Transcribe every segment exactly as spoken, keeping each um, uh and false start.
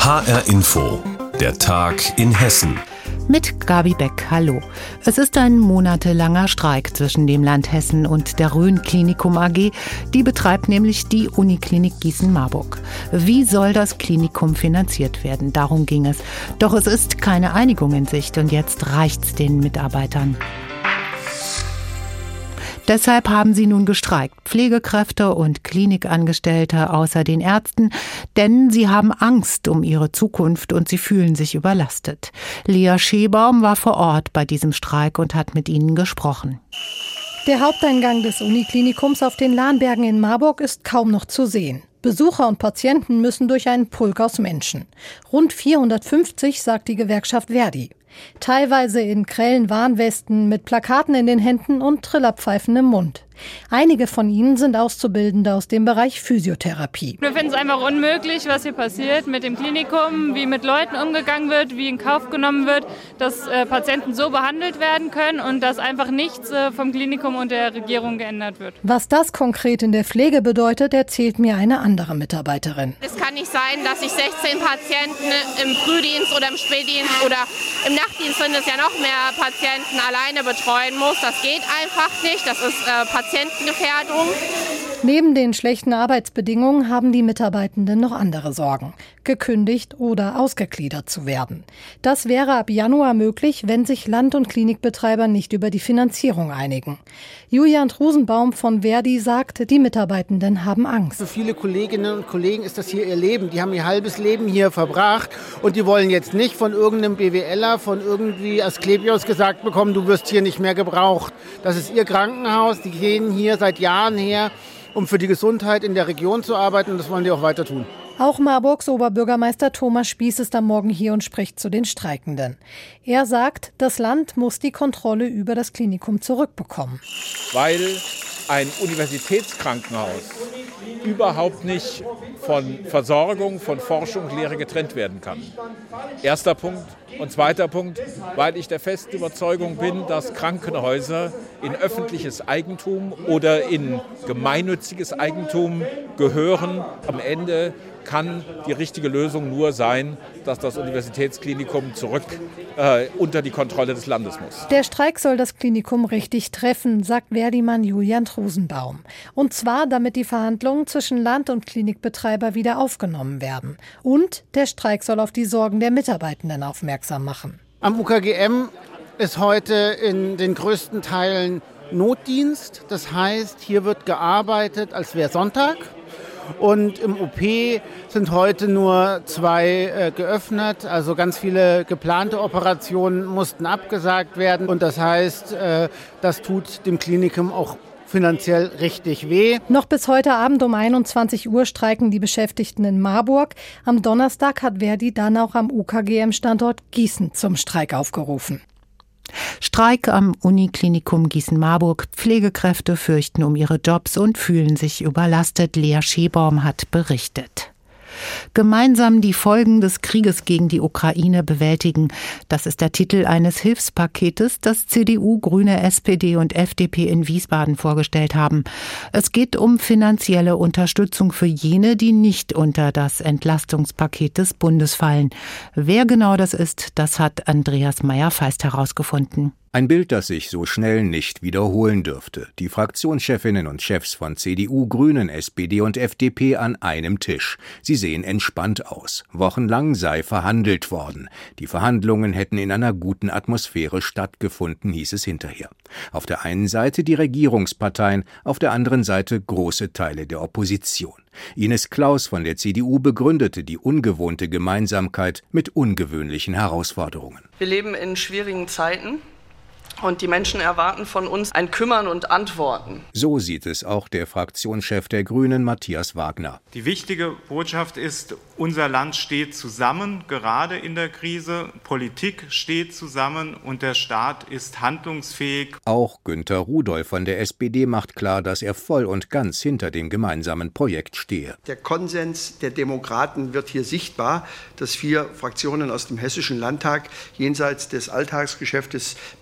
H R Info, der Tag in Hessen. Mit Gabi Beck, hallo. Es ist ein monatelanger Streik zwischen dem Land Hessen und der Rhön Klinikum A G. Die betreibt nämlich die Uniklinik Gießen-Marburg. Wie soll das Klinikum finanziert werden? Darum ging es. Doch es ist keine Einigung in Sicht und jetzt reicht's den Mitarbeitern. Deshalb haben sie nun gestreikt, Pflegekräfte und Klinikangestellte außer den Ärzten, denn sie haben Angst um ihre Zukunft und sie fühlen sich überlastet. Lea Schebaum war vor Ort bei diesem Streik und hat mit ihnen gesprochen. Der Haupteingang des Uniklinikums auf den Lahnbergen in Marburg ist kaum noch zu sehen. Besucher und Patienten müssen durch einen Pulk aus Menschen. Rund vierhundertfünfzig, sagt die Gewerkschaft Verdi. Teilweise in grellen Warnwesten mit Plakaten in den Händen und Trillerpfeifen im Mund. Einige von ihnen sind Auszubildende aus dem Bereich Physiotherapie. Wir finden es einfach unmöglich, was hier passiert mit dem Klinikum, wie mit Leuten umgegangen wird, wie in Kauf genommen wird, dass äh, Patienten so behandelt werden können und dass einfach nichts äh, vom Klinikum und der Regierung geändert wird. Was das konkret in der Pflege bedeutet, erzählt mir eine andere Mitarbeiterin. Es kann nicht sein, dass ich sechzehn Patienten im Frühdienst oder im Spätdienst oder im Nachtdienst sind es ja noch mehr Patienten alleine betreuen muss. Das geht einfach nicht. Das ist äh, Patientengefährdung. Neben den schlechten Arbeitsbedingungen haben die Mitarbeitenden noch andere Sorgen. Gekündigt oder ausgegliedert zu werden. Das wäre ab Januar möglich, wenn sich Land- und Klinikbetreiber nicht über die Finanzierung einigen. Julian Trusenbaum von Verdi sagt, die Mitarbeitenden haben Angst. Für viele Kolleginnen und Kollegen ist das hier ihr Leben. Die haben ihr halbes Leben hier verbracht und die wollen jetzt nicht von irgendeinem BWLer, von irgendwie Asklepios gesagt bekommen, du wirst hier nicht mehr gebraucht. Das ist ihr Krankenhaus, die gehen hier seit Jahren her, um für die Gesundheit in der Region zu arbeiten und das wollen die auch weiter tun. Auch Marburgs Oberbürgermeister Thomas Spieß ist am Morgen hier und spricht zu den Streikenden. Er sagt, das Land muss die Kontrolle über das Klinikum zurückbekommen. Weil ein Universitätskrankenhaus überhaupt nicht von Versorgung, von Forschung und Lehre getrennt werden kann. Erster Punkt. Und zweiter Punkt, weil ich der festen Überzeugung bin, dass Krankenhäuser in öffentliches Eigentum oder in gemeinnütziges Eigentum gehören. Am Ende kann die richtige Lösung nur sein, dass das Universitätsklinikum zurück äh, unter die Kontrolle des Landes muss. Der Streik soll das Klinikum richtig treffen, sagt Verdi-Mann Julian Trusenbaum. Und zwar, damit die Verhandlungen zwischen Land- und Klinikbetreiber wieder aufgenommen werden. Und der Streik soll auf die Sorgen der Mitarbeitenden aufmerksam machen. Am U K G M ist heute in den größten Teilen Notdienst. Das heißt, hier wird gearbeitet, als wäre Sonntag. Und im O P sind heute nur zwei äh, geöffnet. Also ganz viele geplante Operationen mussten abgesagt werden. Und das heißt, äh, das tut dem Klinikum auch finanziell richtig weh. Noch bis heute Abend um einundzwanzig Uhr streiken die Beschäftigten in Marburg. Am Donnerstag hat Verdi dann auch am U K G M-Standort Gießen zum Streik aufgerufen. Streik am Uniklinikum Gießen-Marburg. Pflegekräfte fürchten um ihre Jobs und fühlen sich überlastet. Lea Schebaum hat berichtet. Gemeinsam die Folgen des Krieges gegen die Ukraine bewältigen. Das ist der Titel eines Hilfspaketes, das C D U, Grüne, S P D und F D P in Wiesbaden vorgestellt haben. Es geht um finanzielle Unterstützung für jene, die nicht unter das Entlastungspaket des Bundes fallen. Wer genau das ist, das hat Andreas Meyer-Feist herausgefunden. Ein Bild, das sich so schnell nicht wiederholen dürfte. Die Fraktionschefinnen und Chefs von C D U, Grünen, S P D und F D P an einem Tisch. Sie sehen entspannt aus. Wochenlang sei verhandelt worden. Die Verhandlungen hätten in einer guten Atmosphäre stattgefunden, hieß es hinterher. Auf der einen Seite die Regierungsparteien, auf der anderen Seite große Teile der Opposition. Ines Claus von der C D U begründete die ungewohnte Gemeinsamkeit mit ungewöhnlichen Herausforderungen. Wir leben in schwierigen Zeiten. Und die Menschen erwarten von uns ein Kümmern und Antworten. So sieht es auch der Fraktionschef der Grünen, Matthias Wagner. Die wichtige Botschaft ist, unser Land steht zusammen, gerade in der Krise. Politik steht zusammen und der Staat ist handlungsfähig. Auch Günter Rudolph von der S P D macht klar, dass er voll und ganz hinter dem gemeinsamen Projekt stehe. Der Konsens der Demokraten wird hier sichtbar, dass vier Fraktionen aus dem Hessischen Landtag jenseits des Alltagsgeschäftes bereit sind,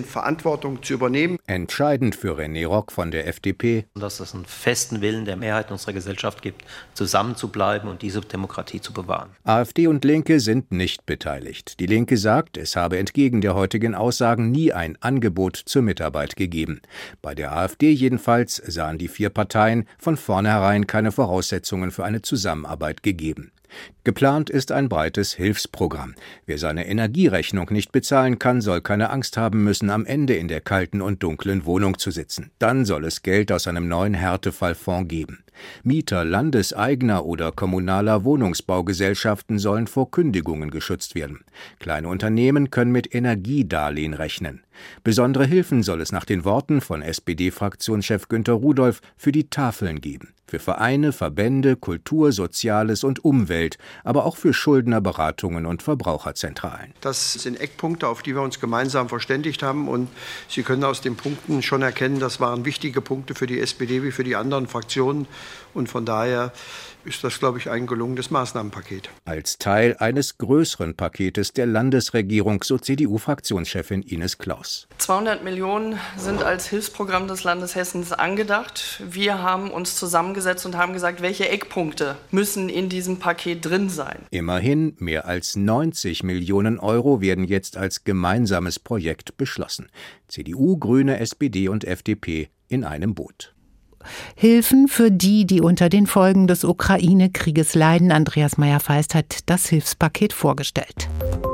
sind, Verantwortung zu übernehmen. Entscheidend für René Rock von der F D P, dass es einen festen Willen der Mehrheit unserer Gesellschaft gibt, zusammenzubleiben und diese Demokratie zu bewahren. AfD und Linke sind nicht beteiligt. Die Linke sagt, es habe entgegen der heutigen Aussagen nie ein Angebot zur Mitarbeit gegeben. Bei der AfD jedenfalls sahen die vier Parteien von vornherein keine Voraussetzungen für eine Zusammenarbeit gegeben. Geplant ist ein breites Hilfsprogramm. Wer seine Energierechnung nicht bezahlen kann, soll keine Angst haben müssen, am Ende in der kalten und dunklen Wohnung zu sitzen. Dann soll es Geld aus einem neuen Härtefallfonds geben. Mieter landeseigener oder kommunaler Wohnungsbaugesellschaften sollen vor Kündigungen geschützt werden. Kleine Unternehmen können mit Energiedarlehen rechnen. Besondere Hilfen soll es nach den Worten von S P D-Fraktionschef Günter Rudolph für die Tafeln geben. Für Vereine, Verbände, Kultur, Soziales und Umwelt, aber auch für Schuldnerberatungen und Verbraucherzentralen. Das sind Eckpunkte, auf die wir uns gemeinsam verständigt haben. Und Sie können aus den Punkten schon erkennen, das waren wichtige Punkte für die S P D wie für die anderen Fraktionen. Und von daher ist das, glaube ich, ein gelungenes Maßnahmenpaket. Als Teil eines größeren Paketes der Landesregierung, so C D U-Fraktionschefin Ines Claus. zweihundert Millionen sind als Hilfsprogramm des Landes Hessens angedacht. Wir haben uns zusammengesetzt und haben gesagt, welche Eckpunkte müssen in diesem Paket drin sein. Immerhin mehr als neunzig Millionen Euro werden jetzt als gemeinsames Projekt beschlossen. C D U, Grüne, S P D und F D P in einem Boot. Hilfen für die, die unter den Folgen des Ukraine-Krieges leiden. Andreas Meyer-Feist hat das Hilfspaket vorgestellt.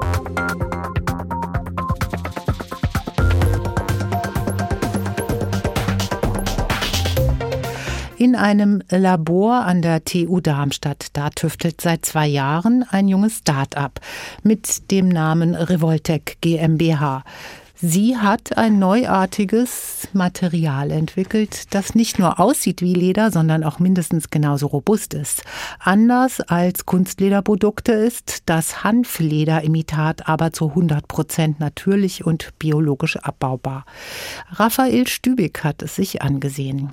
In einem Labor an der T U Darmstadt, da tüftelt seit zwei Jahren ein junges Start-up mit dem Namen Revoltec GmbH. Sie hat ein neuartiges Material entwickelt, das nicht nur aussieht wie Leder, sondern auch mindestens genauso robust ist. Anders als Kunstlederprodukte ist das Hanflederimitat aber zu hundert Prozent natürlich und biologisch abbaubar. Raphael Stübig hat es sich angesehen.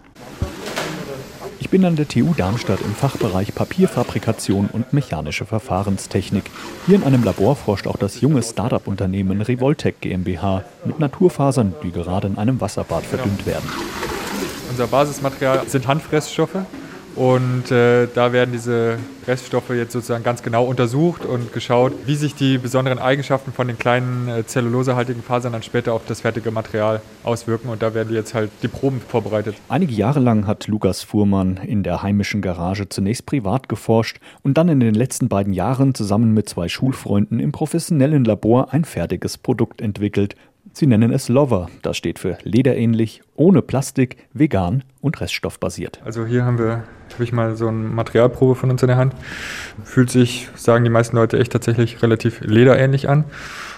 Ich bin an der T U Darmstadt im Fachbereich Papierfabrikation und mechanische Verfahrenstechnik. Hier in einem Labor forscht auch das junge Start-up-Unternehmen Revoltec GmbH mit Naturfasern, die gerade in einem Wasserbad verdünnt werden. Unser Basismaterial sind Hanfreststoffe und äh, da werden diese Reststoffe jetzt sozusagen ganz genau untersucht und geschaut, wie sich die besonderen Eigenschaften von den kleinen äh, zellulosehaltigen Fasern dann später auf das fertige Material auswirken und da werden jetzt halt die Proben vorbereitet. Einige Jahre lang hat Lukas Fuhrmann in der heimischen Garage zunächst privat geforscht und dann in den letzten beiden Jahren zusammen mit zwei Schulfreunden im professionellen Labor ein fertiges Produkt entwickelt. Sie nennen es Lover. Das steht für lederähnlich, ohne Plastik, vegan und reststoffbasiert. Also hier haben wir, habe ich mal so eine Materialprobe von uns in der Hand. Fühlt sich, sagen die meisten Leute, echt tatsächlich relativ lederähnlich an.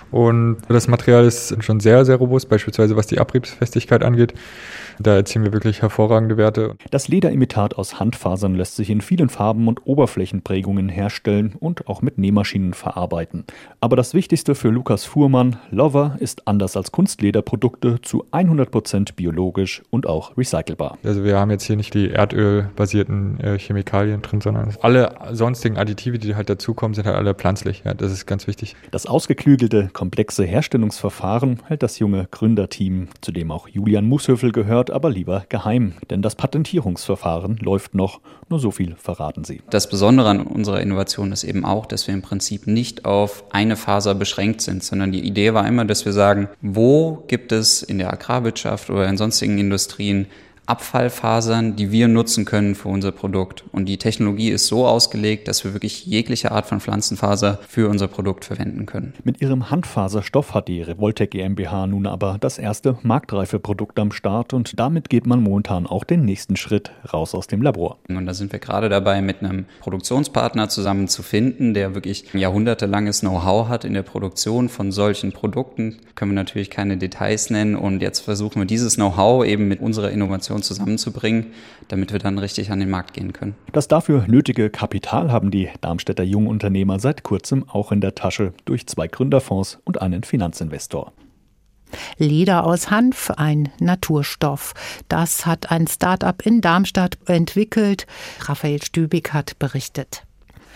Und das Material ist schon sehr, sehr robust, beispielsweise was die Abriebsfestigkeit angeht. Da erzielen wir wirklich hervorragende Werte. Das Lederimitat aus Handfasern lässt sich in vielen Farben und Oberflächenprägungen herstellen und auch mit Nähmaschinen verarbeiten. Aber das Wichtigste für Lukas Fuhrmann, Lover ist anders als Kunstlederprodukte zu hundert Prozent biologisch und auch recycelbar. Also wir haben jetzt hier nicht die erdölbasierten äh, Chemikalien drin, sondern alle sonstigen Additive, die halt dazukommen, sind halt alle pflanzlich. Ja, das ist ganz wichtig. Das ausgeklügelte, komplexe Herstellungsverfahren hält das junge Gründerteam, zu dem auch Julian Mushöfel gehört, aber lieber geheim. Denn das Patentierungsverfahren läuft noch, nur so viel verraten sie. Das Besondere an unserer Innovation ist eben auch, dass wir im Prinzip nicht auf eine Faser beschränkt sind, sondern die Idee war immer, dass wir sagen, wo gibt es in der Agrarwirtschaft oder in sonstigen Industrien Abfallfasern, die wir nutzen können für unser Produkt. Und die Technologie ist so ausgelegt, dass wir wirklich jegliche Art von Pflanzenfaser für unser Produkt verwenden können. Mit ihrem Handfaserstoff hat die Revoltec GmbH nun aber das erste marktreife Produkt am Start und damit geht man momentan auch den nächsten Schritt raus aus dem Labor. Und da sind wir gerade dabei, mit einem Produktionspartner zusammen zu finden, der wirklich ein jahrhundertelanges Know-how hat in der Produktion von solchen Produkten. Können wir natürlich keine Details nennen und jetzt versuchen wir dieses Know-how eben mit unserer Innovation zusammenzubringen, damit wir dann richtig an den Markt gehen können. Das dafür nötige Kapital haben die Darmstädter Jungunternehmer seit kurzem auch in der Tasche durch zwei Gründerfonds und einen Finanzinvestor. Leder aus Hanf, ein Naturstoff. Das hat ein Start-up in Darmstadt entwickelt. Raphael Stübig hat berichtet.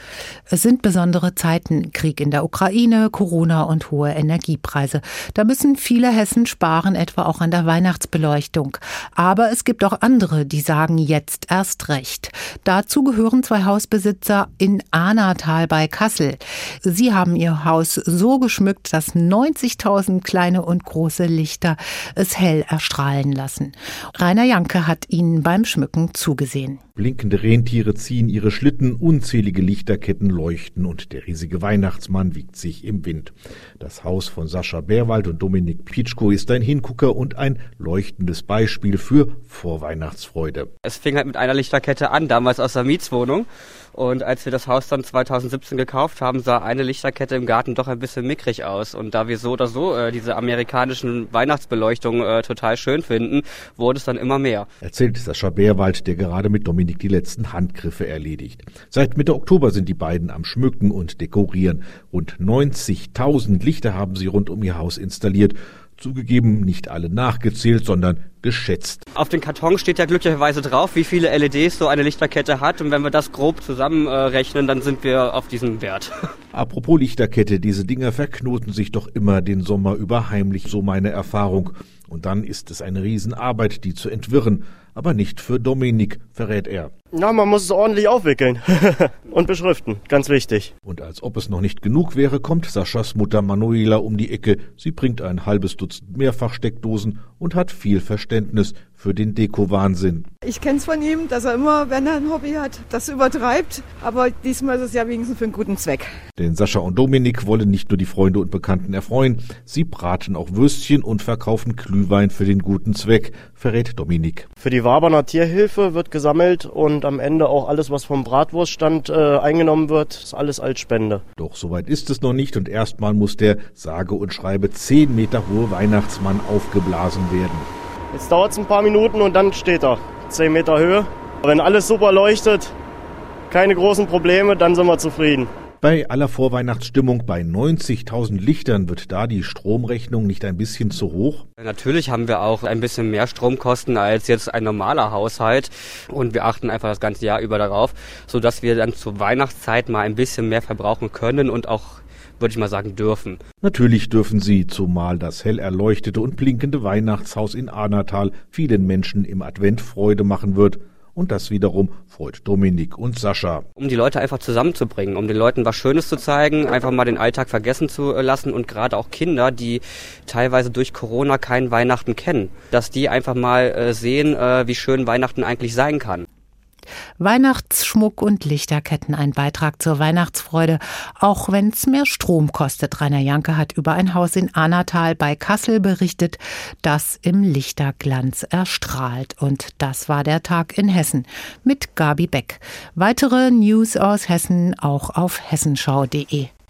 Es sind besondere Zeiten, Krieg in der Ukraine, Corona und hohe Energiepreise. Da müssen viele Hessen sparen, etwa auch an der Weihnachtsbeleuchtung. Aber es gibt auch andere, die sagen jetzt erst recht. Dazu gehören zwei Hausbesitzer in Ahnatal bei Kassel. Sie haben ihr Haus so geschmückt, dass neunzigtausend kleine und große Lichter es hell erstrahlen lassen. Rainer Janke hat ihnen beim Schmücken zugesehen. Blinkende Rentiere ziehen ihre Schlitten, unzählige Lichterketten leuchten und der riesige Weihnachtsmann wiegt sich im Wind. Das Haus von Sascha Bärwald und Dominik Pitschko ist ein Hingucker und ein leuchtendes Beispiel für Vorweihnachtsfreude. Es fing halt mit einer Lichterkette an, damals aus der Mietswohnung. Und als wir das Haus dann zweitausendsiebzehn gekauft haben, sah eine Lichterkette im Garten doch ein bisschen mickrig aus. Und da wir so oder so äh, diese amerikanischen Weihnachtsbeleuchtungen äh, total schön finden, wurde es dann immer mehr. Erzählt Sascha Bärwald, der gerade mit Dominik die letzten Handgriffe erledigt. Seit Mitte Oktober sind die beiden am Schmücken und Dekorieren. Rund neunzigtausend Lichter haben sie rund um ihr Haus installiert. Zugegeben, nicht alle nachgezählt, sondern geschätzt. Auf den Karton steht ja glücklicherweise drauf, wie viele L E Ds so eine Lichterkette hat. Und wenn wir das grob zusammenrechnen, dann sind wir auf diesem Wert. Apropos Lichterkette, diese Dinger verknoten sich doch immer den Sommer über heimlich, so meine Erfahrung. Und dann ist es eine Riesenarbeit, die zu entwirren. Aber nicht für Dominik, verrät er. Na, man muss es ordentlich aufwickeln und beschriften, ganz wichtig. Und als ob es noch nicht genug wäre, kommt Saschas Mutter Manuela um die Ecke. Sie bringt ein halbes Dutzend Mehrfachsteckdosen und hat viel Verständnis für den Deko-Wahnsinn. Ich kenn's von ihm, dass er immer, wenn er ein Hobby hat, das übertreibt. Aber diesmal ist es ja wenigstens für einen guten Zweck. Denn Sascha und Dominik wollen nicht nur die Freunde und Bekannten erfreuen, sie braten auch Würstchen und verkaufen Glühwein für den guten Zweck, verrät Dominik. Für die Waberner Tierhilfe wird gesammelt und am Ende auch alles, was vom Bratwurststand äh, eingenommen wird, ist alles als Spende. Doch soweit ist es noch nicht und erstmal muss der sage und schreibe zehn Meter hohe Weihnachtsmann aufgeblasen werden. Jetzt dauert es ein paar Minuten und dann steht er. zehn Meter Höhe. Wenn alles super leuchtet, keine großen Probleme, dann sind wir zufrieden. Bei aller Vorweihnachtsstimmung bei neunzigtausend Lichtern wird da die Stromrechnung nicht ein bisschen zu hoch? Natürlich haben wir auch ein bisschen mehr Stromkosten als jetzt ein normaler Haushalt und wir achten einfach das ganze Jahr über darauf, sodass wir dann zur Weihnachtszeit mal ein bisschen mehr verbrauchen können und auch, würde ich mal sagen, dürfen. Natürlich dürfen sie, zumal das hell erleuchtete und blinkende Weihnachtshaus in Ahnatal vielen Menschen im Advent Freude machen wird. Und das wiederum freut Dominik und Sascha. Um die Leute einfach zusammenzubringen, um den Leuten was Schönes zu zeigen, einfach mal den Alltag vergessen zu lassen und gerade auch Kinder, die teilweise durch Corona kein Weihnachten kennen, dass die einfach mal sehen, wie schön Weihnachten eigentlich sein kann. Weihnachtsschmuck und Lichterketten, ein Beitrag zur Weihnachtsfreude, auch wenn es mehr Strom kostet. Rainer Janke hat über ein Haus in Ahnatal bei Kassel berichtet, das im Lichterglanz erstrahlt. Und das war der Tag in Hessen mit Gabi Beck. Weitere News aus Hessen auch auf hessenschau punkt de.